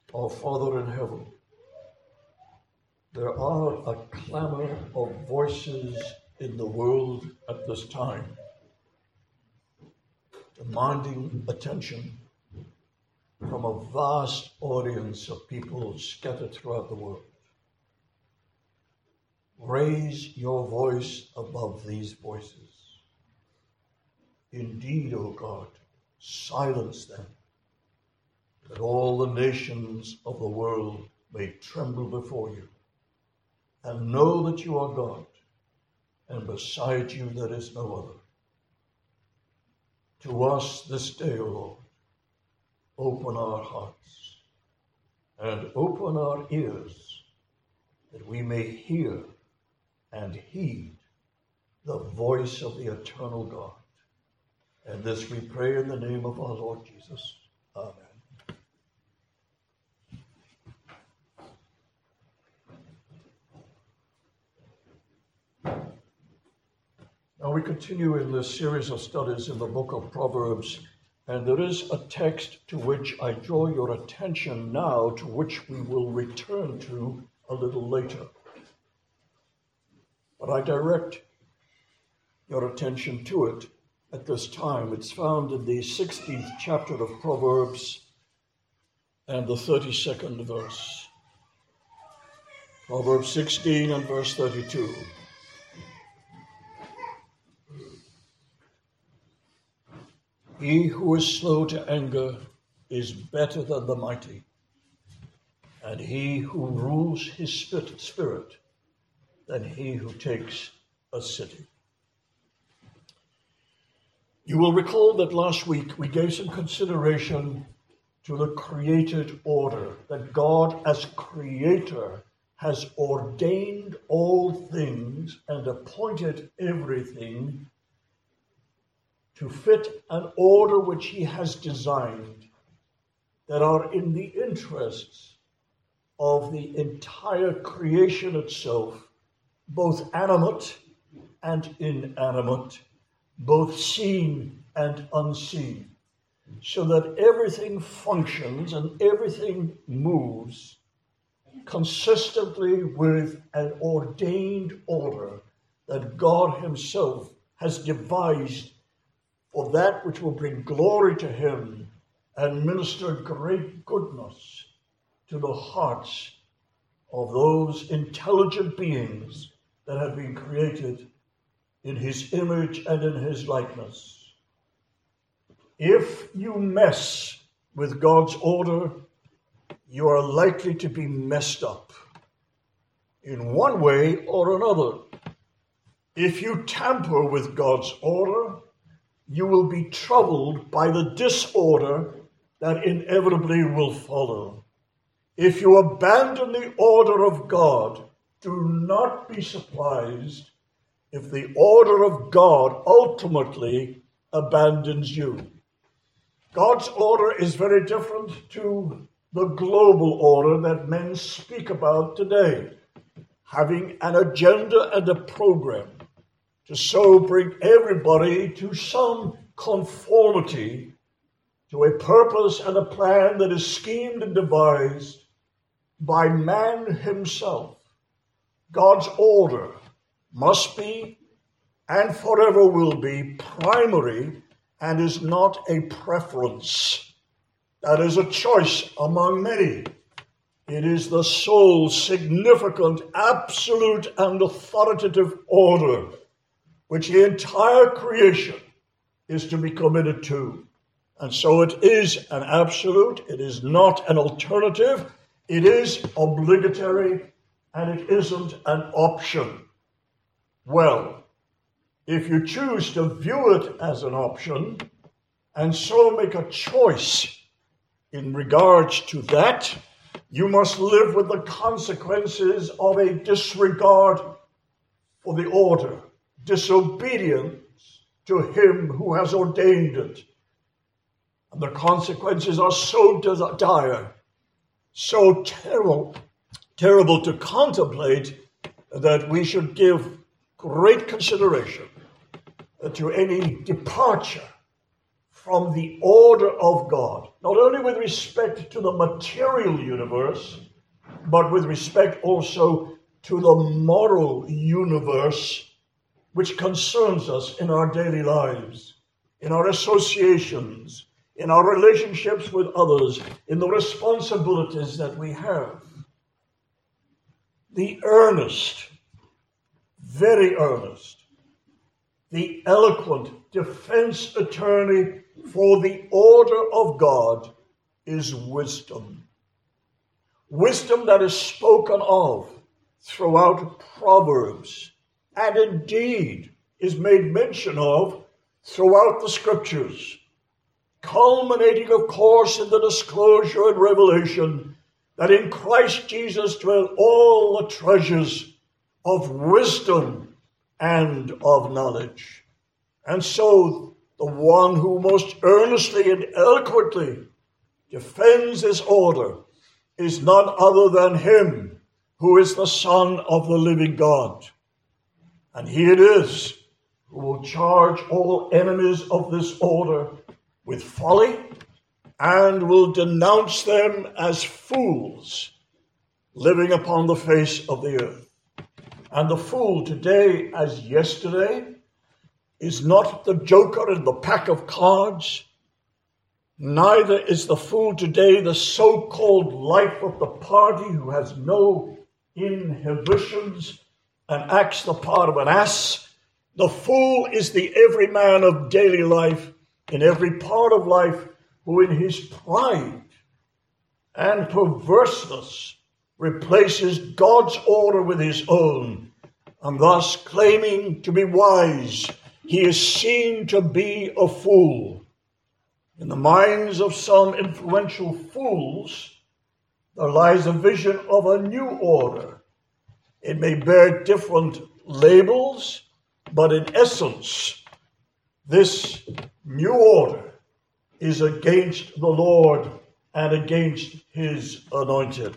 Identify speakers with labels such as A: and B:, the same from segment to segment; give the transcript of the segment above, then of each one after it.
A: Our Father in heaven, there are a clamor of voices in the world at this time, demanding attention from a vast audience of people scattered throughout the world. Raise your voice above these voices. Indeed, O God, silence them, that all the nations of the world may tremble before you, and know that you are God, and beside you there is no other. To us this day, O Lord, open our hearts and open our ears, that we may hear and heed the voice of the eternal God. And this we pray in the name of our Lord Jesus. Amen. Now we continue in this series of studies in the book of Proverbs, and there is a text to which I draw your attention now, to which we will return to a little later. But I direct your attention to it at this time. It's found in the 16th chapter of Proverbs and the 32nd verse. Proverbs 16 and verse 32. He who is slow to anger is better than the mighty, and he who rules his spirit than he who takes a city. You will recall that last week we gave some consideration to the created order, that God as creator has ordained all things and appointed everything to fit an order which he has designed that are in the interests of the entire creation itself, both animate and inanimate, both seen and unseen, so that everything functions and everything moves consistently with an ordained order that God himself has devised for that which will bring glory to him and minister great goodness to the hearts of those intelligent beings that have been created in his image and in his likeness. If you mess with God's order, you are likely to be messed up in one way or another. If you tamper with God's order, you will be troubled by the disorder that inevitably will follow. If you abandon the order of God, do not be surprised if the order of God ultimately abandons you. God's order is very different to the global order that men speak about today, having an agenda and a program to so bring everybody to some conformity to a purpose and a plan that is schemed and devised by man himself. God's order must be and forever will be primary and is not a preference. That is a choice among many. It is the sole, significant, absolute, and authoritative order which the entire creation is to be committed to. And so it is an absolute, it is not an alternative, it is obligatory, and it isn't an option. Well, if you choose to view it as an option, and so make a choice in regards to that, you must live with the consequences of a disregard for the order, disobedience to him who has ordained it. And the consequences are so dire, so terrible to contemplate, that we should give great consideration to any departure from the order of God, not only with respect to the material universe, but with respect also to the moral universe which concerns us in our daily lives, in our associations, in our relationships with others, in the responsibilities that we have. The earnest, very earnest, the eloquent defense attorney for the order of God is wisdom. Wisdom that is spoken of throughout Proverbs, and indeed is made mention of throughout the Scriptures, culminating, of course, in the disclosure and revelation that in Christ Jesus dwell all the treasures of wisdom and of knowledge. And so the one who most earnestly and eloquently defends this order is none other than him who is the Son of the living God. And he it is who will charge all enemies of this order with folly and will denounce them as fools living upon the face of the earth. And the fool today as yesterday is not the joker in the pack of cards. Neither is the fool today the so-called life of the party who has no inhibitions and acts the part of an ass. The fool is the everyman of daily life, in every part of life, who in his pride and perverseness replaces God's order with his own, and thus claiming to be wise, he is seen to be a fool. In the minds of some influential fools, there lies a vision of a new order. It may bear different labels, but in essence, this new order is against the Lord and against his anointed.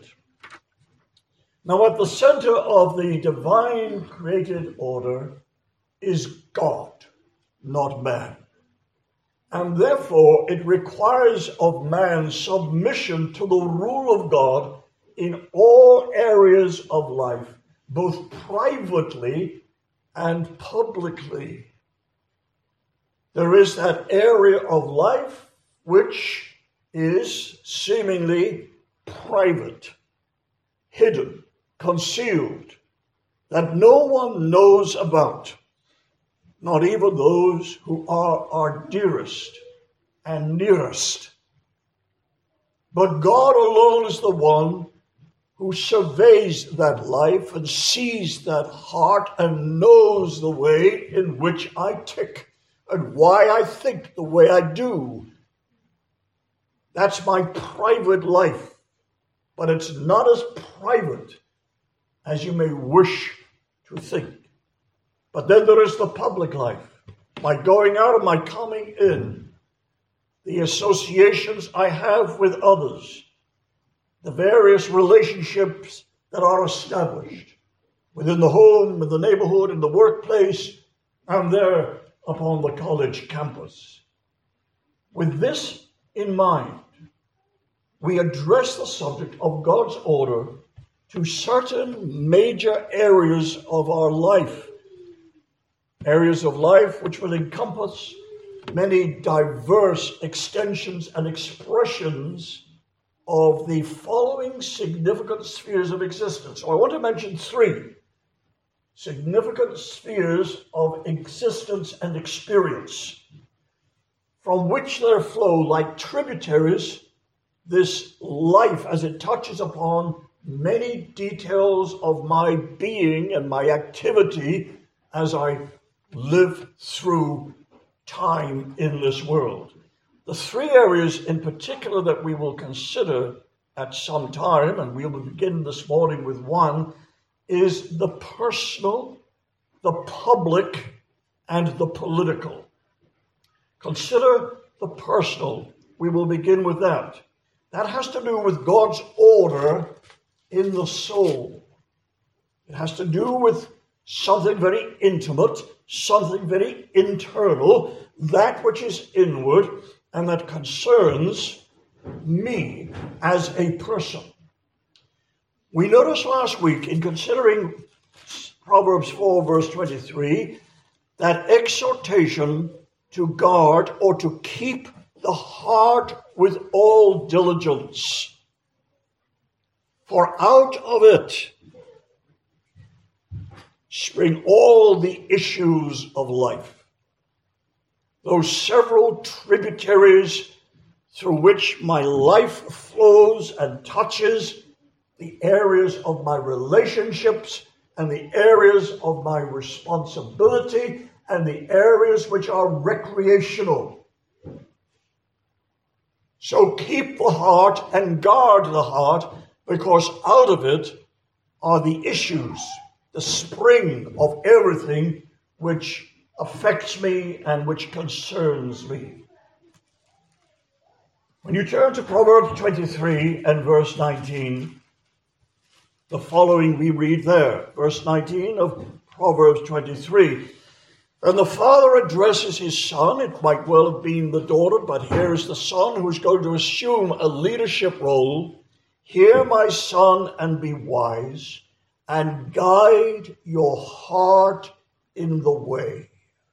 A: Now, at the center of the divine created order is God, not man. And therefore, it requires of man submission to the rule of God in all areas of life, both privately and publicly. There is that area of life which is seemingly private, hidden, concealed, that no one knows about, not even those who are our dearest and nearest. But God alone is the one who surveys that life and sees that heart and knows the way in which I tick and why I think the way I do. That's my private life, but it's not as private as you may wish to think. But then there is the public life, my going out and my coming in, the associations I have with others, the various relationships that are established within the home, in the neighborhood, in the workplace, and there upon the college campus. With this in mind, we address the subject of God's order to certain major areas of our life, areas of life which will encompass many diverse extensions and expressions of the following significant spheres of existence. So I want to mention three significant spheres of existence and experience, from which there flow like tributaries this life as it touches upon many details of my being and my activity as I live through time in this world. The three areas in particular that we will consider at some time, and we will begin this morning with one, is the personal, the public, and the political. Consider the personal. We will begin with that. That has to do with God's order in the soul. It has to do with something very intimate, something very internal, that which is inward, and that concerns me as a person. We noticed last week in considering Proverbs 4 verse 23 that exhortation to guard or to keep the heart with all diligence. For out of it spring all the issues of life. Those several tributaries through which my life flows and touches the areas of my relationships and the areas of my responsibility and the areas which are recreational. So keep the heart and guard the heart, because out of it are the issues, the spring of everything which affects me and which concerns me. When you turn to Proverbs 23 and verse 19, the following we read there. Verse 19 of Proverbs 23. And the father addresses his son. It might well have been the daughter, but here is the son who is going to assume a leadership role. Hear, my son, and be wise, and guide your heart in the way.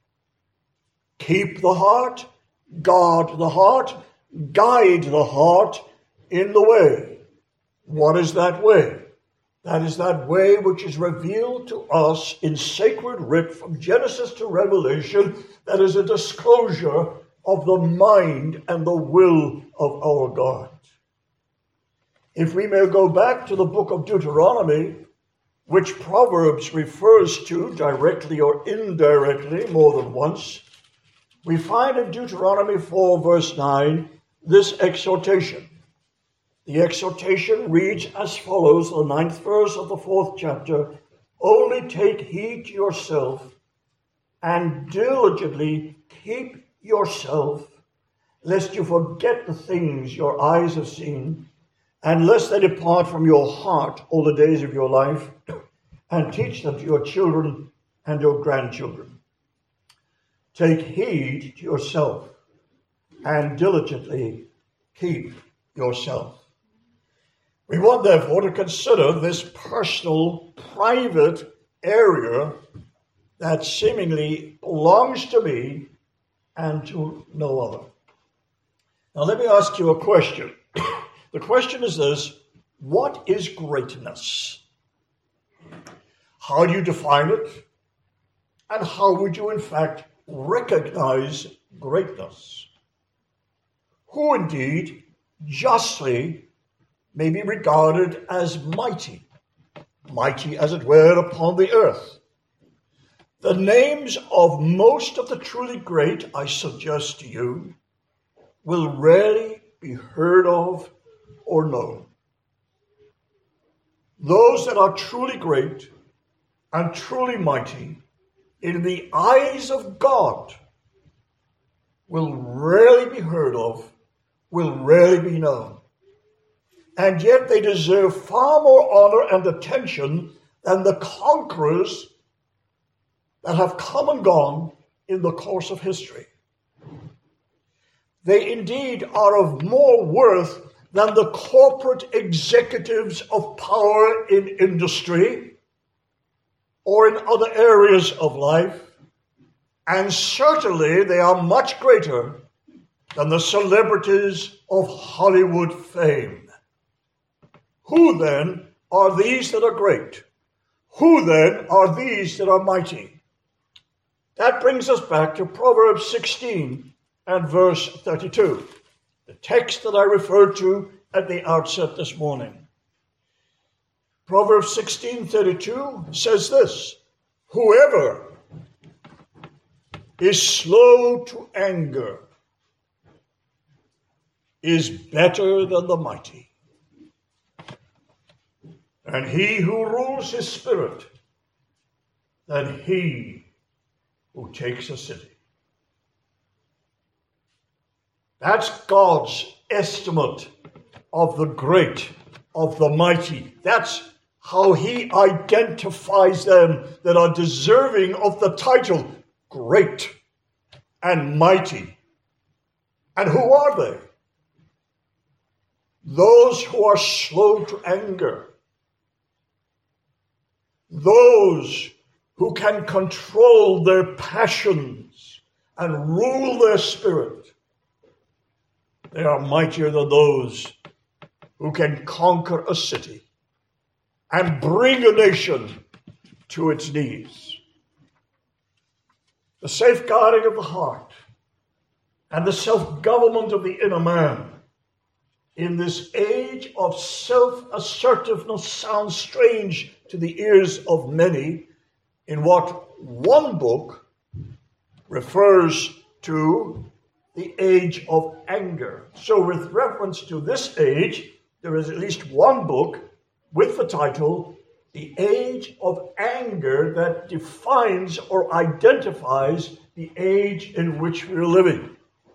A: Keep the heart, guard the heart, guide the heart in the way. What is that way? That is that way which is revealed to us in sacred writ from Genesis to Revelation, that is a disclosure of the mind and the will of our God. If we may go back to the book of Deuteronomy, which Proverbs refers to directly or indirectly more than once, we find in Deuteronomy 4 verse 9 this exhortation. The exhortation reads as follows, the 9th verse of the 4th chapter. Only take heed to yourself and diligently keep yourself, lest you forget the things your eyes have seen, and lest they depart from your heart all the days of your life, and teach them to your children and your grandchildren. Take heed to yourself and diligently keep yourself. We want, therefore, to consider this personal, private area that seemingly belongs to me and to no other. Now, let me ask you a question. The question is this: what is greatness? How do you define it? And how would you, in fact, recognize greatness? Who, indeed, justly may be regarded as mighty as it were upon the earth. The names of most of the truly great, I suggest to you, will rarely be heard of or known. Those that are truly great and truly mighty in the eyes of God will rarely be heard of, will rarely be known. And yet they deserve far more honor and attention than the conquerors that have come and gone in the course of history. They indeed are of more worth than the corporate executives of power in industry or in other areas of life. And certainly they are much greater than the celebrities of Hollywood fame. Who then are these that are great? Who then are these that are mighty? That brings us back to Proverbs 16 and verse 32, the text that I referred to at the outset this morning. Proverbs 16:32 says this: whoever is slow to anger is better than the mighty, and he who rules his spirit than he who takes a city. That's God's estimate of the great, of the mighty. That's how he identifies them that are deserving of the title great and mighty And who are they? Those who are slow to anger. Those who can control their passions and rule their spirit. They are mightier than those who can conquer a city and bring a nation to its knees. The safeguarding of the heart and the self-government of the inner man in this age of self-assertiveness sounds strange to the ears of many in what one book refers to the age of anger. So with reference to this age, there is at least one book with the title, The Age of Anger, that defines or identifies the age in which we're living.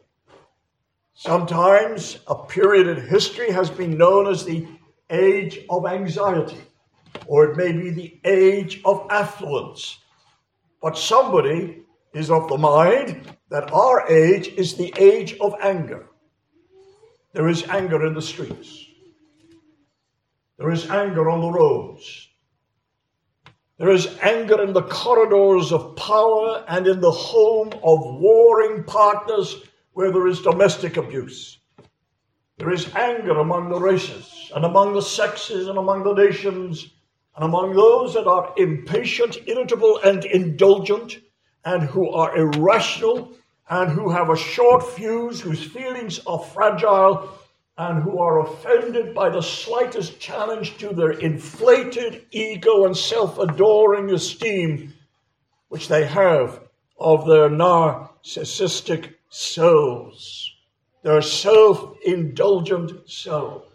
A: Sometimes a period in history has been known as the age of anxiety, or it may be the age of affluence. But somebody is of the mind that our age is the age of anger. There is anger in the streets. There is anger on the roads. There is anger in the corridors of power and in the home of warring partners where there is domestic abuse. There is anger among the races and among the sexes and among the nations and among those that are impatient, irritable, and indulgent, and who are irrational, and who have a short fuse, whose feelings are fragile, and who are offended by the slightest challenge to their inflated ego and self-adoring esteem, which they have of their narcissistic selves, their self-indulgent selves.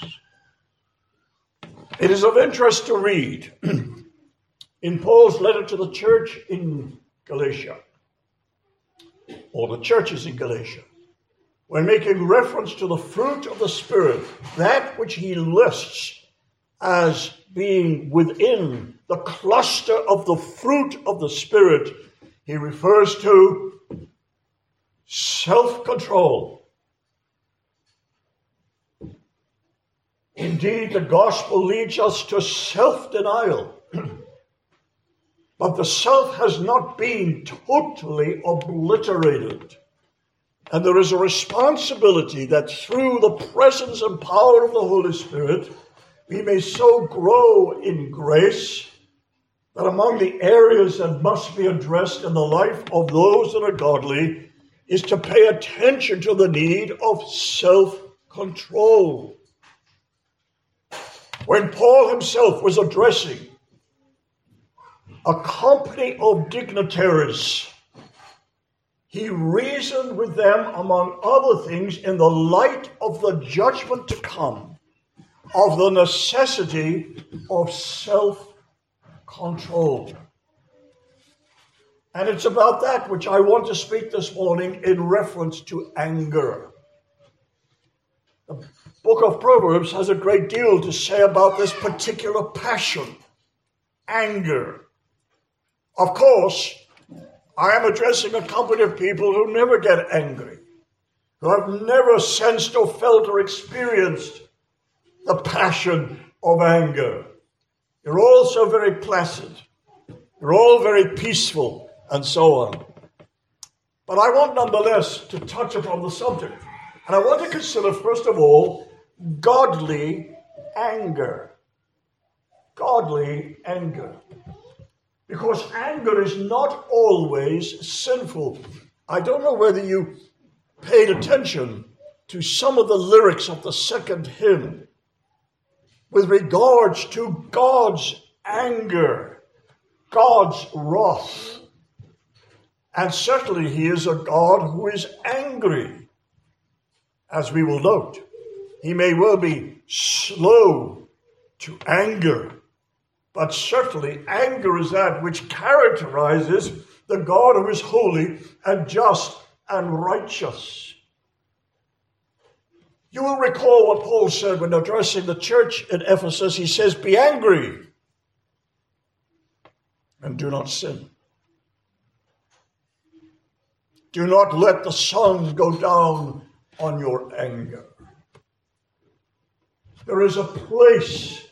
A: It is of interest to read in Paul's letter to the church in Galatia, or the churches in Galatia, when making reference to the fruit of the Spirit, that which he lists as being within the cluster of the fruit of the Spirit, he refers to self-control. Indeed, the gospel leads us to self-denial. But the self has not been totally obliterated. And there is a responsibility that through the presence and power of the Holy Spirit, we may so grow in grace that among the areas that must be addressed in the life of those that are godly is to pay attention to the need of self-control. When Paul himself was addressing a company of dignitaries, he reasoned with them, among other things, in the light of the judgment to come, of the necessity of self-control. And it's about that which I want to speak this morning in reference to anger. The book of Proverbs has a great deal to say about this particular passion, anger. Of course, I am addressing a company of people who never get angry, who have never sensed or felt or experienced the passion of anger. You're all so very placid. You're all very peaceful, and so on. But I want nonetheless to touch upon the subject. And I want to consider, first of all, godly anger. Godly anger. Because anger is not always sinful. I don't know whether you paid attention to some of the lyrics of the second hymn with regards to God's anger, God's wrath. And certainly he is a God who is angry. As we will note, he may well be slow to anger, but certainly anger is that which characterizes the God who is holy and just and righteous. You will recall what Paul said when addressing the church in Ephesus. He says, "Be angry and do not sin. Do not let the sun go down on your anger. There is a place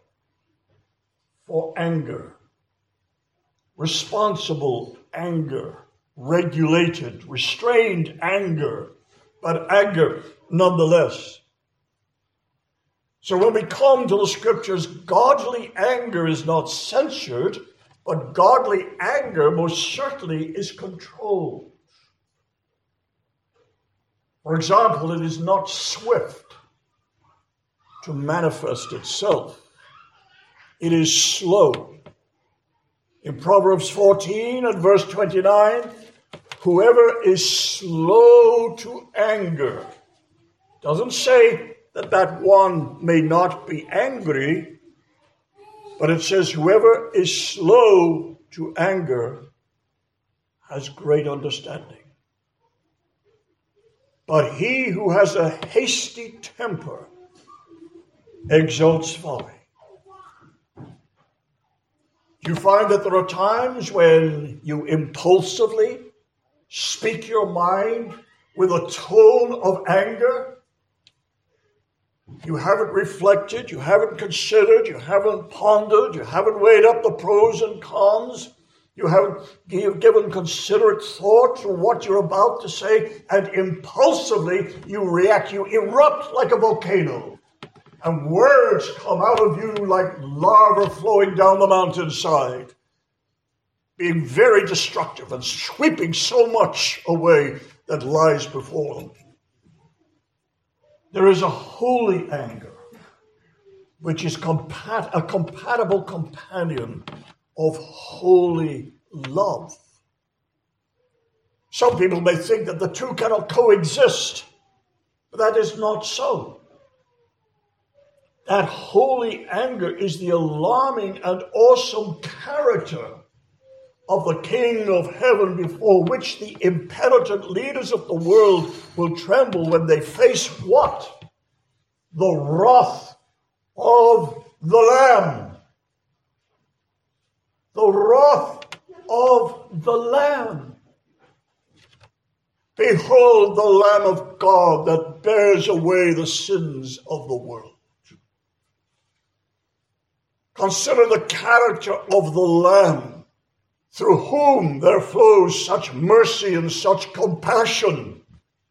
A: for anger, responsible anger, regulated, restrained anger, but anger nonetheless. So when we come to the scriptures, godly anger is not censored, but godly anger most certainly is controlled. For example, it is not swift to manifest itself. It is slow. In Proverbs 14 and verse 29, whoever is slow to anger, doesn't say that one may not be angry, but it says whoever is slow to anger has great understanding. But he who has a hasty temper exalts folly. You find that there are times when you impulsively speak your mind with a tone of anger. You haven't reflected, you haven't considered, you haven't pondered, you haven't weighed up the pros and cons. You haven't given considerate thought to what you're about to say, and impulsively you react, you erupt like a volcano. And words come out of you like lava flowing down the mountainside, being very destructive and sweeping so much away that lies before them. There is a holy anger, which is a compatible companion of holy love. Some people may think that the two cannot coexist, but that is not so. That holy anger is the alarming and awesome character of the King of heaven, before which the impenitent leaders of the world will tremble when they face what? The wrath of the Lamb. The wrath of the Lamb. Behold the Lamb of God that bears away the sins of the world. Consider the character of the Lamb, through whom there flows such mercy and such compassion.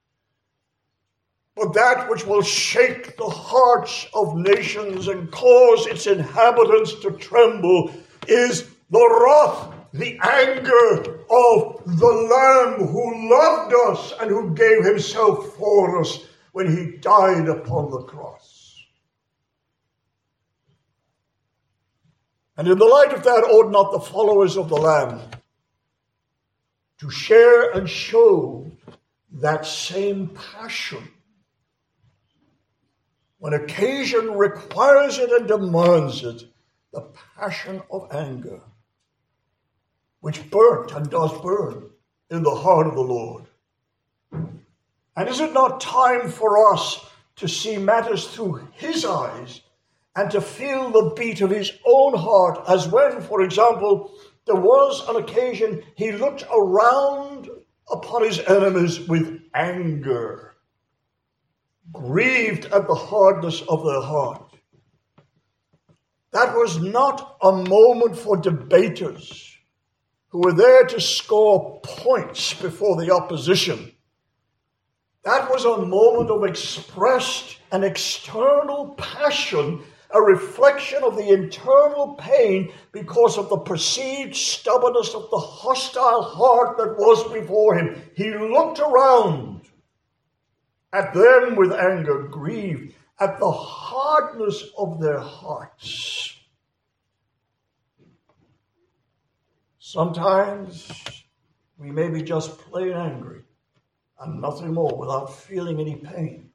A: But that which will shake the hearts of nations and cause its inhabitants to tremble is the wrath, the anger of the Lamb who loved us and who gave himself for us when he died upon the cross. And in the light of that, ought not the followers of the Lamb to share and show that same passion when occasion requires it and demands it, the passion of anger, which burnt and does burn in the heart of the Lord? And is it not time for us to see matters through his eyes and to feel the beat of his own heart, as when, for example, there was an occasion he looked around upon his enemies with anger, grieved at the hardness of their heart? That was not a moment for debaters who were there to score points before the opposition. That was a moment of expressed and external passion, a reflection of the internal pain because of the perceived stubbornness of the hostile heart that was before him. He looked around at them with anger, grieved at the hardness of their hearts. Sometimes we may be just plain angry and nothing more, without feeling any pain.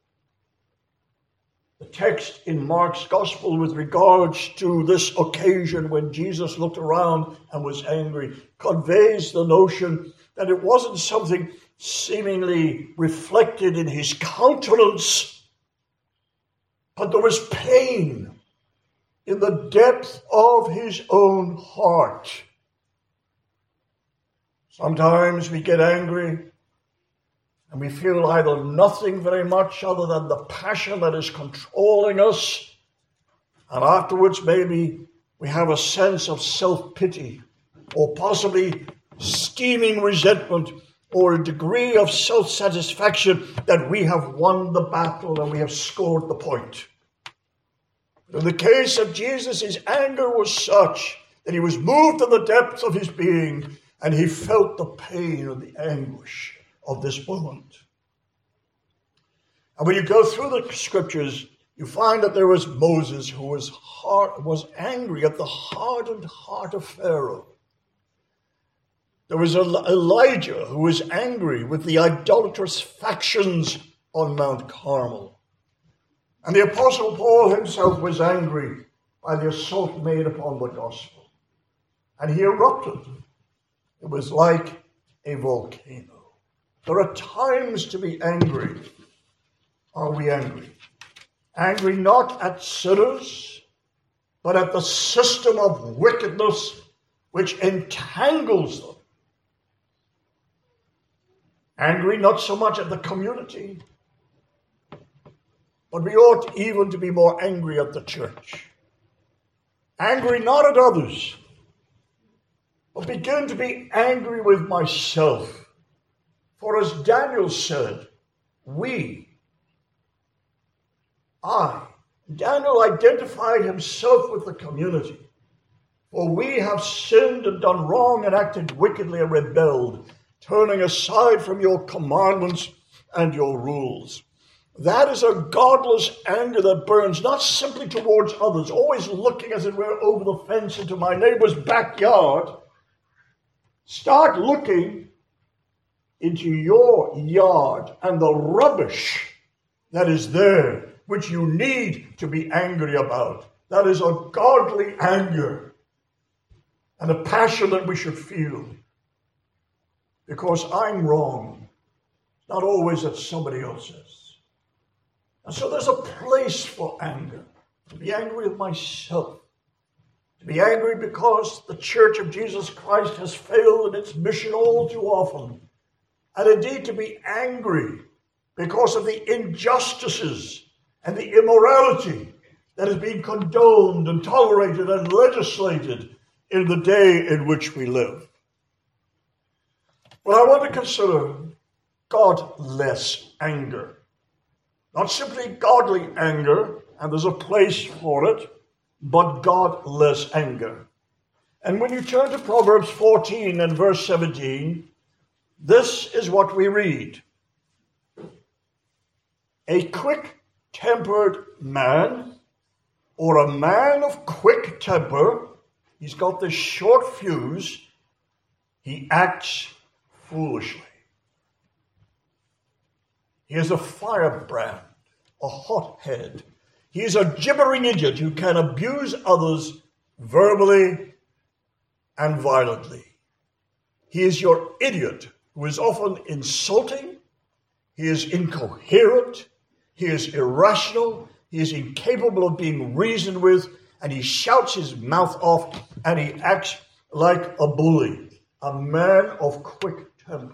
A: The text in Mark's gospel with regards to this occasion when Jesus looked around and was angry conveys the notion that it wasn't something seemingly reflected in his countenance, but there was pain in the depth of his own heart. Sometimes we get angry and we feel either nothing very much other than the passion that is controlling us, and afterwards maybe we have a sense of self-pity, or possibly steaming resentment, or a degree of self-satisfaction that we have won the battle and we have scored the point. In the case of Jesus, his anger was such that he was moved to the depths of his being, and he felt the pain and the anguish of this moment. And when you go through the scriptures, you find that there was Moses who was angry at the hardened heart of Pharaoh. There was Elijah who was angry with the idolatrous factions on Mount Carmel. And the Apostle Paul himself was angry by the assault made upon the gospel. And he erupted. It was like a volcano. There are times to be angry. Are we angry? Angry not at sinners, but at the system of wickedness which entangles them. Angry not so much at the community, but we ought even to be more angry at the church. Angry not at others, but begin to be angry with myself. For as Daniel said, Daniel identified himself with the community. For we have sinned and done wrong and acted wickedly and rebelled, turning aside from your commandments and your rules. That is a godless anger that burns not simply towards others, always looking as it were over the fence into my neighbor's backyard. Start looking into your yard and the rubbish that is there, which you need to be angry about. That is a godly anger and a passion that we should feel. Because I'm wrong, not always that somebody else is. And so there's a place for anger. To be angry with myself. To be angry because the Church of Jesus Christ has failed in its mission all too often. And indeed to be angry because of the injustices and the immorality that is being condoned and tolerated and legislated in the day in which we live. Well, I want to consider godless anger. Not simply godly anger, and there's a place for it, but godless anger. And when you turn to Proverbs 14 and verse 17, this is what we read. A quick-tempered man, or a man of quick temper, he's got this short fuse, he acts foolishly. He is a firebrand, a hothead. He is a gibbering idiot who can abuse others verbally and violently. He is your idiot who is often insulting. He is incoherent. He is irrational. He is incapable of being reasoned with. And he shouts his mouth off and he acts like a bully, a man of quick temper.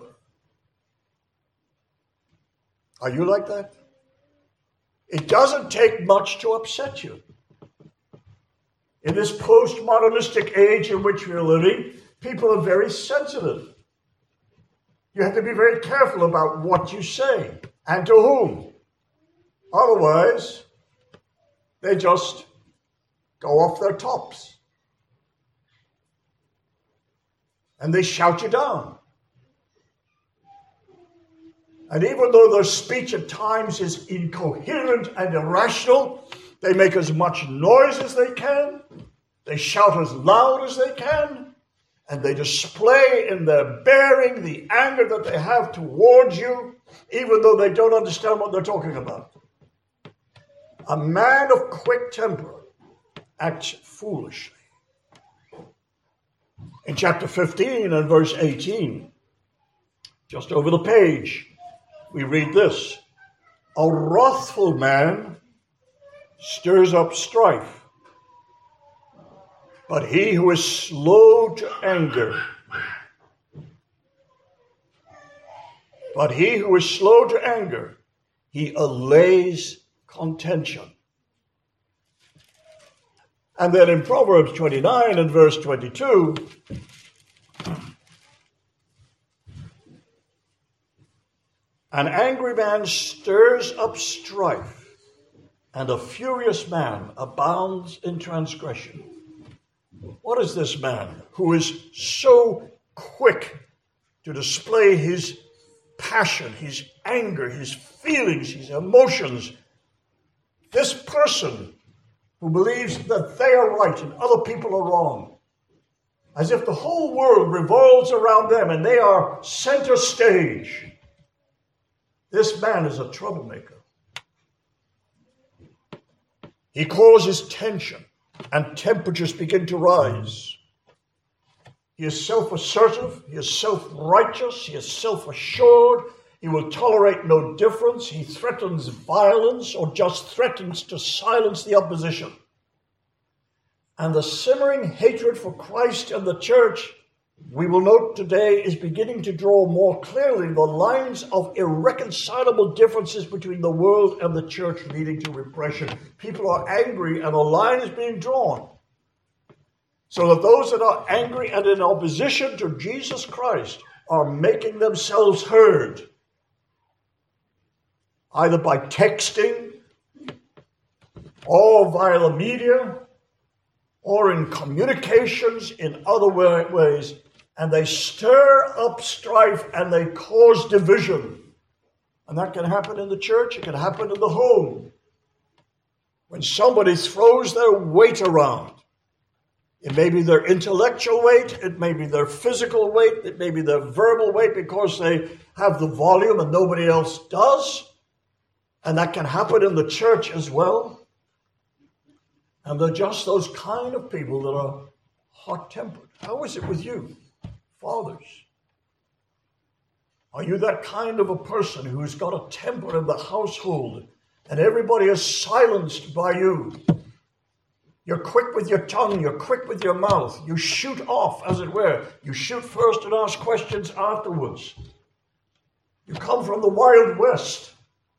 A: Are you like that? It doesn't take much to upset you. In this postmodernistic age in which we're living, people are very sensitive. You have to be very careful about what you say and to whom. Otherwise, they just go off their tops. And they shout you down. And even though their speech at times is incoherent and irrational, they make as much noise as they can, they shout as loud as they can, and they display in their bearing the anger that they have towards you, even though they don't understand what they're talking about. A man of quick temper acts foolishly. In chapter 15 and verse 18, just over the page, we read this. A wrathful man stirs up strife, but he who is slow to anger But he who is slow to anger, he allays contention. And then in Proverbs 29 and verse 22, an angry man stirs up strife, and a furious man abounds in transgression. What is this man who is so quick to display his passion, his anger, his feelings, his emotions? This person who believes that they are right and other people are wrong, as if the whole world revolves around them and they are center stage. This man is a troublemaker. He causes tension, and temperatures begin to rise. He is self-assertive, he is self-righteous, he is self-assured. He will tolerate no difference. He threatens violence or just threatens to silence the opposition. And the simmering hatred for Christ and the church, we will note today, is beginning to draw more clearly the lines of irreconcilable differences between the world and the church, leading to repression. People are angry and a line is being drawn. So that those that are angry and in opposition to Jesus Christ are making themselves heard, either by texting or via the media or in communications in other ways, and they stir up strife and they cause division. And that can happen in the church, it can happen in the home. When somebody throws their weight around, it may be their intellectual weight, it may be their physical weight, it may be their verbal weight because they have the volume and nobody else does. And that can happen in the church as well. And they're just those kind of people that are hot-tempered. How is it with you, fathers? Are you that kind of a person who's got a temper in the household and everybody is silenced by you? You're quick with your tongue, you're quick with your mouth. You shoot off, as it were. You shoot first and ask questions afterwards. You come from the Wild West.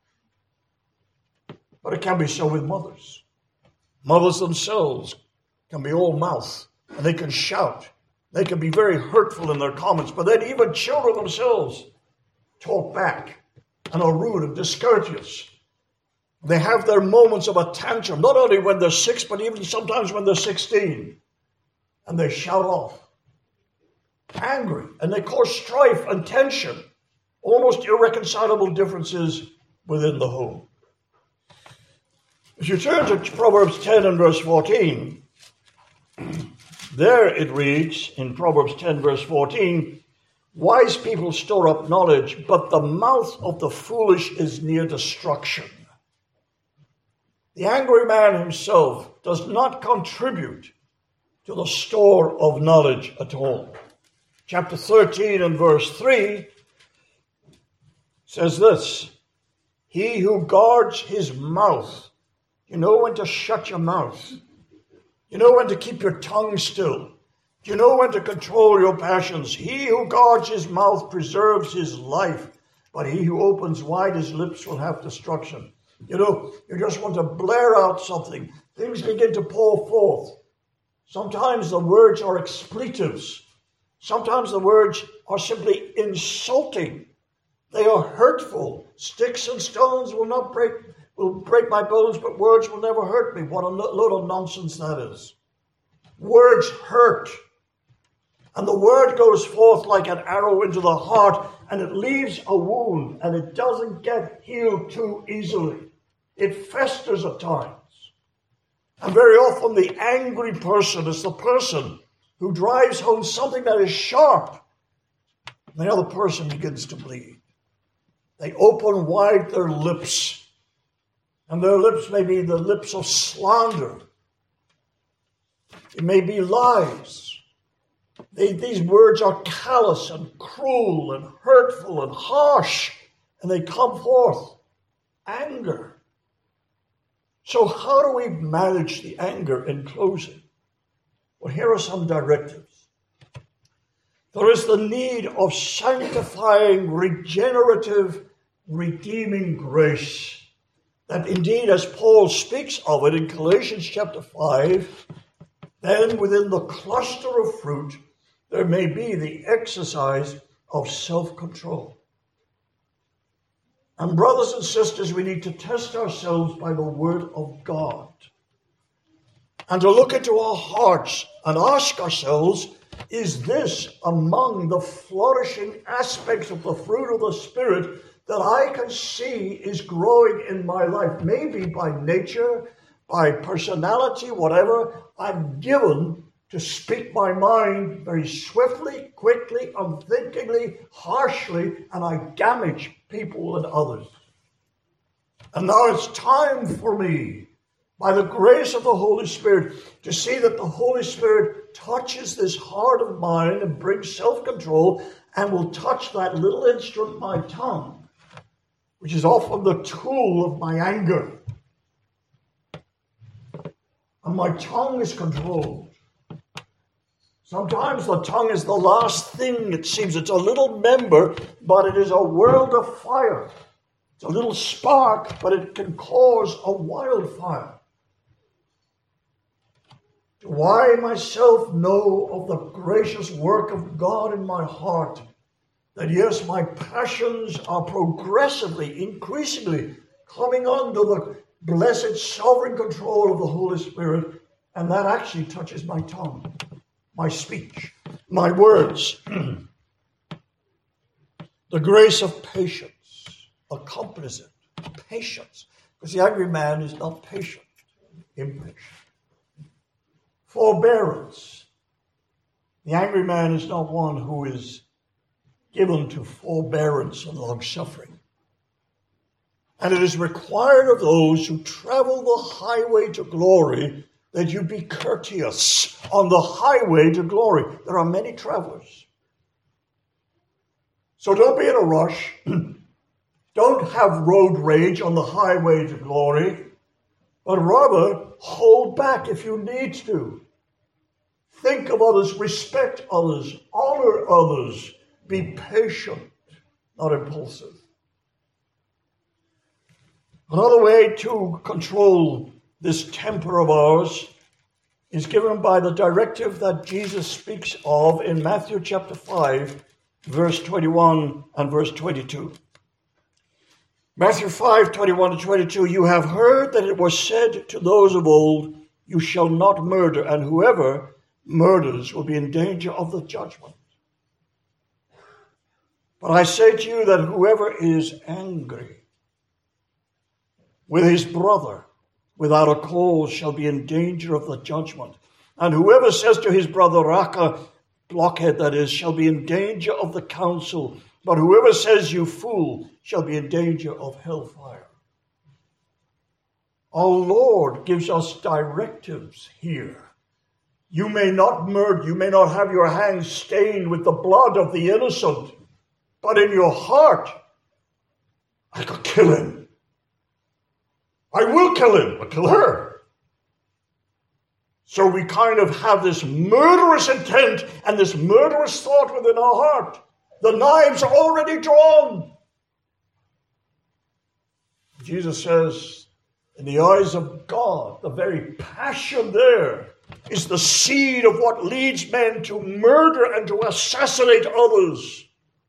A: But it can be so with mothers. Mothers themselves can be all mouth, and they can shout. They can be very hurtful in their comments, but then even children themselves talk back and are rude and discourteous. They have their moments of a tantrum, not only when they're 6, but even sometimes when they're 16. And they shout off, angry, and they cause strife and tension, almost irreconcilable differences within the home. If you turn to Proverbs 10 and verse 14, there it reads in Proverbs 10 verse 14, wise people store up knowledge, but the mouth of the foolish is near destruction. The angry man himself does not contribute to the store of knowledge at all. Chapter 13 and verse 3 says this, he who guards his mouth, you know when to shut your mouth. You know when to keep your tongue still. You know when to control your passions. He who guards his mouth preserves his life, but he who opens wide his lips will have destruction. You know, you just want to blare out something. Things begin to pour forth. Sometimes the words are expletives. Sometimes the words are simply insulting. They are hurtful. Sticks and stones will break my bones, but words will never hurt me. What a load of nonsense that is. Words hurt. And the word goes forth like an arrow into the heart, and it leaves a wound, and it doesn't get healed too easily. It festers at times. And very often the angry person is the person who drives home something that is sharp. And the other person begins to bleed. They open wide their lips. And their lips may be the lips of slander. It may be lies. These words are callous and cruel and hurtful and harsh. And they come forth. Anger. So how do we manage the anger in closing? Well, here are some directives. There is the need of sanctifying, regenerative, redeeming grace. That indeed, as Paul speaks of it in Galatians chapter 5, then within the cluster of fruit, there may be the exercise of self-control. And brothers and sisters, we need to test ourselves by the word of God. And to look into our hearts and ask ourselves, is this among the flourishing aspects of the fruit of the Spirit that I can see is growing in my life? Maybe by nature, by personality, whatever, I'm given to speak my mind very swiftly, quickly, unthinkingly, harshly, and I damage people and others. And now it's time for me, by the grace of the Holy Spirit, to see that the Holy Spirit touches this heart of mine and brings self-control and will touch that little instrument, my tongue, which is often the tool of my anger. And my tongue is controlled. Sometimes the tongue is the last thing, it seems. It's a little member, but it is a world of fire. It's a little spark, but it can cause a wildfire. Do I myself know of the gracious work of God in my heart? That yes, my passions are progressively, increasingly coming under the blessed sovereign control of the Holy Spirit, and that actually touches my tongue, my speech, my words. The grace of patience accompanies it. Patience. Because the angry man is not patient, impatient. Forbearance. The angry man is not one who is given to forbearance and long-suffering. And it is required of those who travel the highway to glory that you be courteous on the highway to glory. There are many travelers. So don't be in a rush. Don't have road rage on the highway to glory, but rather hold back if you need to. Think of others, respect others, honor others, be patient, not impulsive. Another way to control this temper of ours is given by the directive that Jesus speaks of in Matthew chapter 5, verse 21 and verse 22. Matthew 5, 21 to 22, you have heard that it was said to those of old, you shall not murder, and whoever murders will be in danger of the judgment. But I say to you that whoever is angry with his brother without a cause shall be in danger of the judgment. And whoever says to his brother, Raka, blockhead that is, shall be in danger of the council. But whoever says, you fool, shall be in danger of hellfire. Our Lord gives us directives here. You may not murder, you may not have your hands stained with the blood of the innocent, but in your heart, I could kill him. I will kill him, or kill her. So we kind of have this murderous intent and this murderous thought within our heart. The knives are already drawn. Jesus says, in the eyes of God, the very passion there is the seed of what leads men to murder and to assassinate others.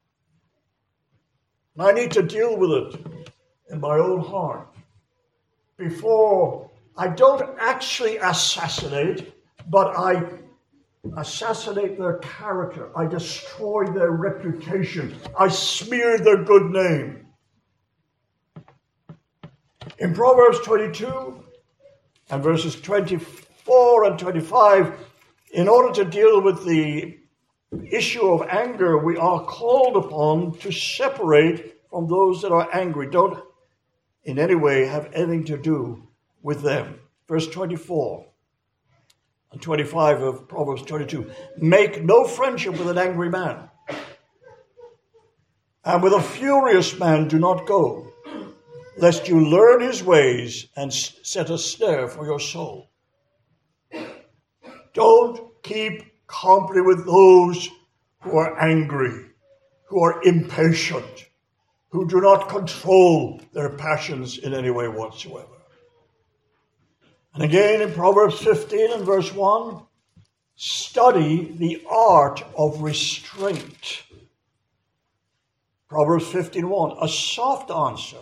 A: And I need to deal with it in my own heart. Before, I don't actually assassinate, but I assassinate their character. I destroy their reputation. I smear their good name. In Proverbs 22 and verses 24 and 25, in order to deal with the issue of anger, we are called upon to separate from those that are angry. Don't in any way have anything to do with them. Verse 24 and 25 of Proverbs 22. Make no friendship with an angry man, and with a furious man do not go, lest you learn his ways and set a snare for your soul. Don't keep company with those who are angry, who are impatient, who do not control their passions in any way whatsoever. And again in Proverbs 15 and verse 1, study the art of restraint. Proverbs 15:1, a soft answer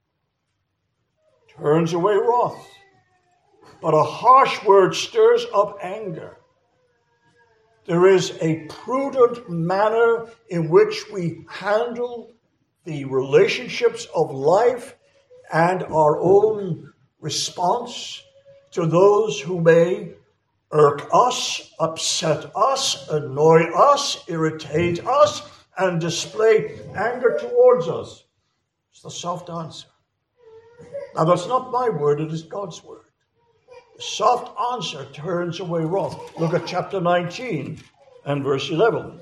A: turns away wrath, but a harsh word stirs up anger. There is a prudent manner in which we handle the relationships of life and our own response to those who may irk us, upset us, annoy us, irritate us, and display anger towards us. It's the soft answer. Now, that's not my word, it is God's word. The soft answer turns away wrath. Look at chapter 19 and verse 11.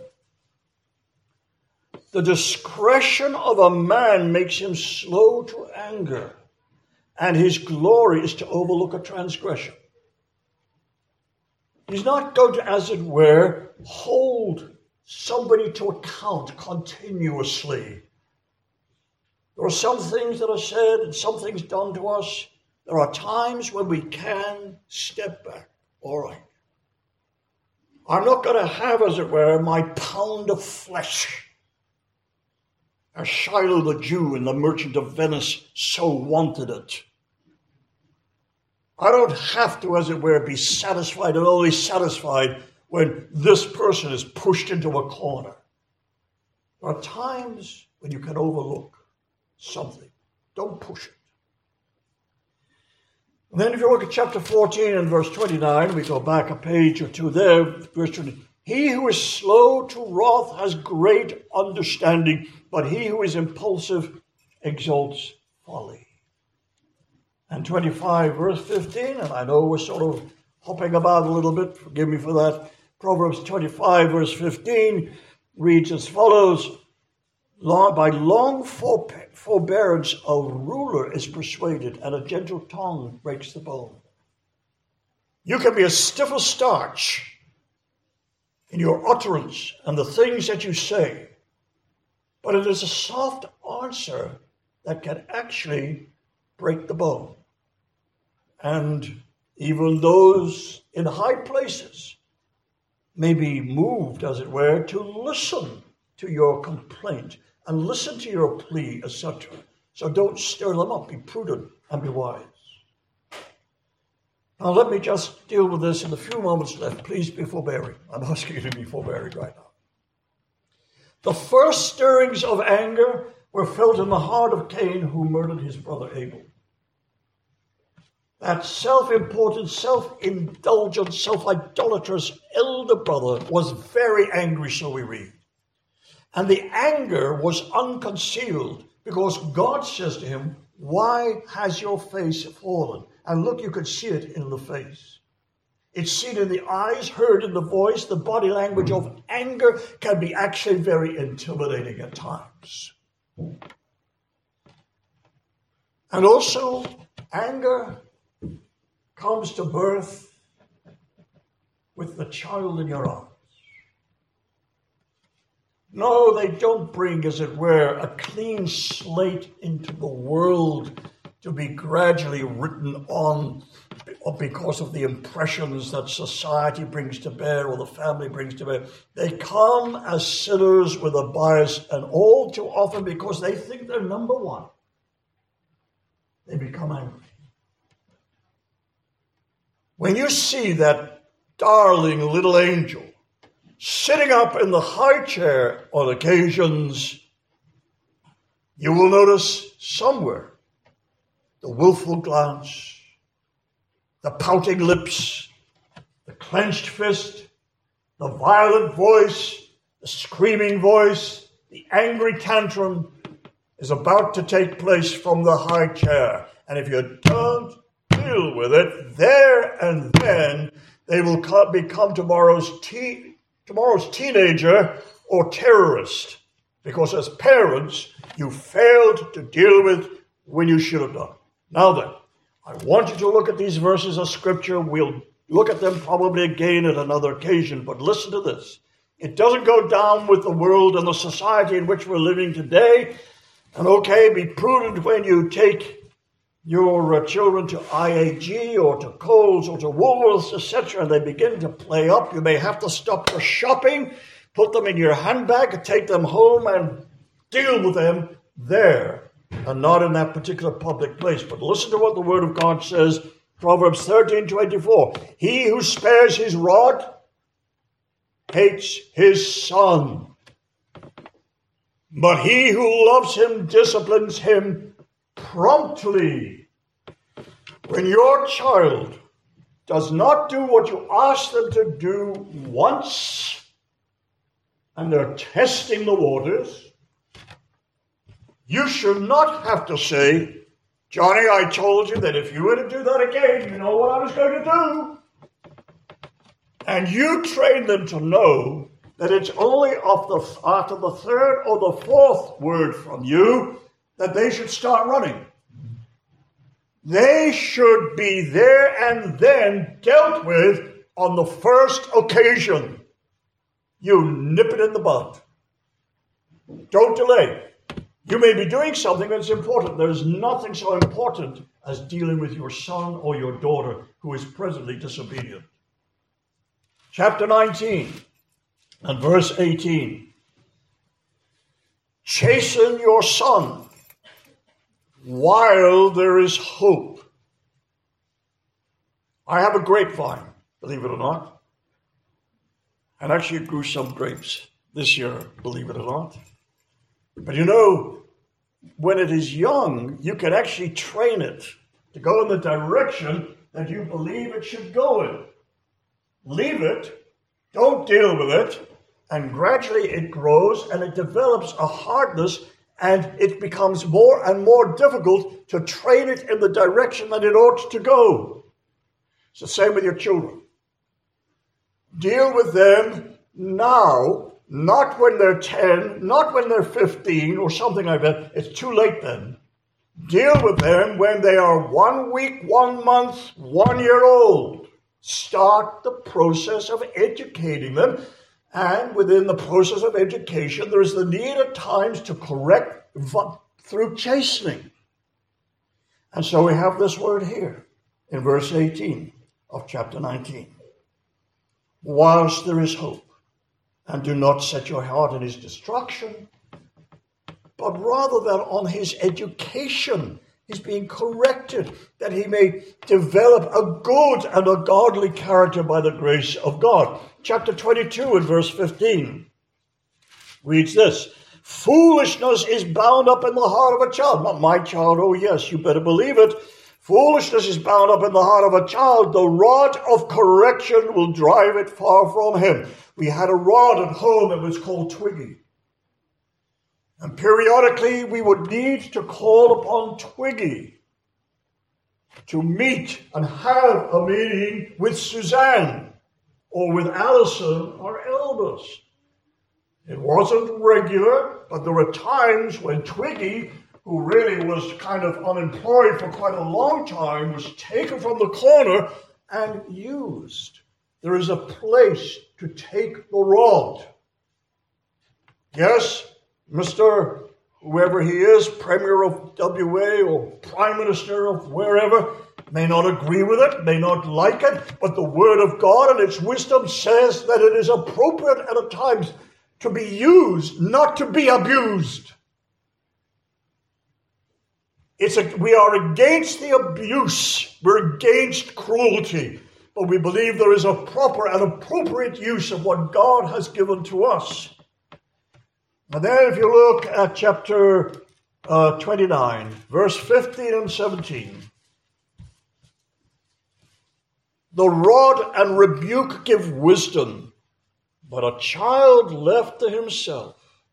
A: The discretion of a man makes him slow to anger, and his glory is to overlook a transgression. He's not going to, as it were, hold somebody to account continuously. There are some things that are said and some things done to us. There are times when we can step back. All right. I'm not going to have, as it were, my pound of flesh, as Shiloh the Jew in The Merchant of Venice so wanted it. I don't have to, as it were, be satisfied and only satisfied when this person is pushed into a corner. There are times when you can overlook something. Don't push it. And then if you look at chapter 14 and verse 29, we go back a page or two there, verse 20. He who is slow to wrath has great understanding, but he who is impulsive exalts folly. And 25, verse 15, and I know we're sort of hopping about a little bit, forgive me for that. Proverbs 25, verse 15 reads as follows, by long forbearance a ruler is persuaded, and a gentle tongue breaks the bone. You can be as stiff as starch in your utterance and the things that you say, but it is a soft answer that can actually break the bone. And even those in high places may be moved, as it were, to listen to your complaint and listen to your plea, etc. So don't stir them up. Be prudent and be wise. Now let me just deal with this in the few moments left. Please be forbearing. I'm asking you to be forbearing right now. The first stirrings of anger were felt in the heart of Cain, who murdered his brother Abel. That self-important, self-indulgent, self-idolatrous elder brother was very angry, so we read. And the anger was unconcealed because God says to him, why has your face fallen? And look, you could see it in the face. It's seen in the eyes, heard in the voice. The body language of anger can be actually very intimidating at times. And also, anger comes to birth with the child in your arms. No, they don't bring, as it were, a clean slate into the world to be gradually written on because of the impressions that society brings to bear or the family brings to bear. They come as sinners with a bias, and all too often because they think they're number one, they become angry. When you see that darling little angel sitting up in the high chair on occasions, you will notice somewhere the willful glance, the pouting lips, the clenched fist, the violent voice, the screaming voice, the angry tantrum is about to take place from the high chair. And if you don't deal with it there and then, they will become tomorrow's teenager or terrorist, because as parents, you failed to deal with when you should have done. Now then, I want you to look at these verses of Scripture. We'll look at them probably again at another occasion, but listen to this. It doesn't go down with the world and the society in which we're living today. And okay, be prudent when you take your children to IAG or to Coles or to Woolworths, etc., and they begin to play up. You may have to stop the shopping, put them in your handbag, take them home and deal with them there and not in that particular public place. But listen to what the Word of God says, Proverbs 13:24. He who spares his rod hates his son, but he who loves him disciplines him promptly. When your child does not do what you ask them to do once, and they're testing the waters, you should not have to say, Johnny, I told you that if you were to do that again, you know what I was going to do. And you train them to know that it's only after the third or the fourth word from you that they should start running. They should be there and then dealt with on the first occasion. You nip it in the bud. Don't delay. You may be doing something that's important. There's nothing so important as dealing with your son or your daughter who is presently disobedient. Chapter 19 and verse 18. Chasten your son while there is hope. I have a grapevine, believe it or not. And actually it grew some grapes this year, believe it or not. But you know, when it is young, you can actually train it to go in the direction that you believe it should go in. Leave it, don't deal with it, and gradually it grows and it develops a hardness, and it becomes more and more difficult to train it in the direction that it ought to go. It's the same with your children. Deal with them now, not when they're 10, not when they're 15 or something like that. It's too late then. Deal with them when they are 1 week, 1 month, 1 year old. Start the process of educating them. And within the process of education, there is the need at times to correct through chastening. And so we have this word here in verse 18 of chapter 19. Whilst there is hope, and do not set your heart on his destruction, but rather than on his education. He's being corrected, that he may develop a good and a godly character by the grace of God. Chapter 22 and verse 15 reads this. Foolishness is bound up in the heart of a child. Not my child, oh yes, you better believe it. Foolishness is bound up in the heart of a child. The rod of correction will drive it far from him. We had a rod at home that was called Twiggy. And periodically we would need to call upon Twiggy to meet and have a meeting with Suzanne or with Allison, our elders. It wasn't regular, but there were times when Twiggy, who really was kind of unemployed for quite a long time, was taken from the corner and used. There is a place to take the rod. Yes, Mr. whoever he is, Premier of WA or Prime Minister of wherever, may not agree with it, may not like it, but the Word of God and its wisdom says that it is appropriate at times to be used, not to be abused. We are against the abuse. We're against cruelty. But we believe there is a proper and appropriate use of what God has given to us. And then if you look at chapter 29, verse 15 and 17. The rod and rebuke give wisdom, but a child left to himself.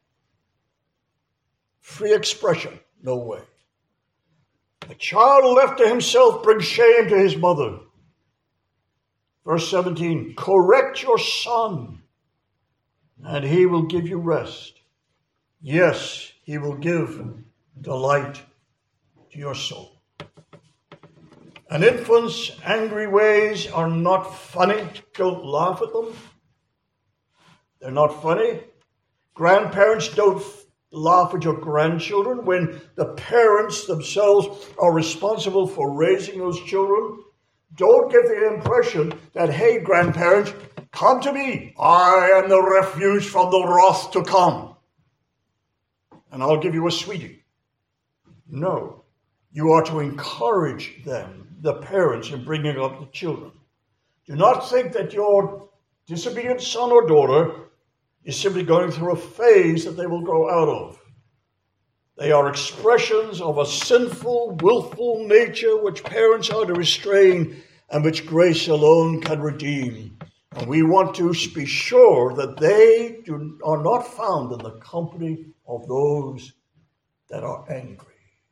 A: Free expression, no way. A child left to himself brings shame to his mother. Verse 17, correct your son, and he will give you rest. Yes, he will give delight to your soul. An infant's angry ways are not funny. Don't laugh at them. They're not funny. Grandparents, don't laugh at your grandchildren when the parents themselves are responsible for raising those children. Don't give the impression that, hey, grandparents, come to me. I am the refuge from the wrath to come, and I'll give you a sweetie. No, you are to encourage them, the parents, in bringing up the children. Do not think that your disobedient son or daughter is simply going through a phase that they will grow out of. They are expressions of a sinful, willful nature which parents are to restrain and which grace alone can redeem. And we want to be sure that they are not found in the company of those that are angry.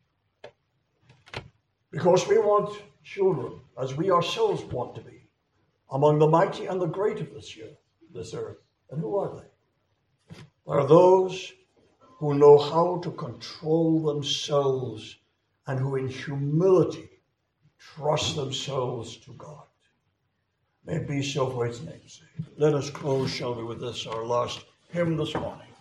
A: Because we want children, as we ourselves want to be, among the mighty and the great of this earth. And who are they? They are those who know how to control themselves and who in humility trust themselves to God. May it be so for his name's sake. Let us close, shall we, with this, our last hymn this morning.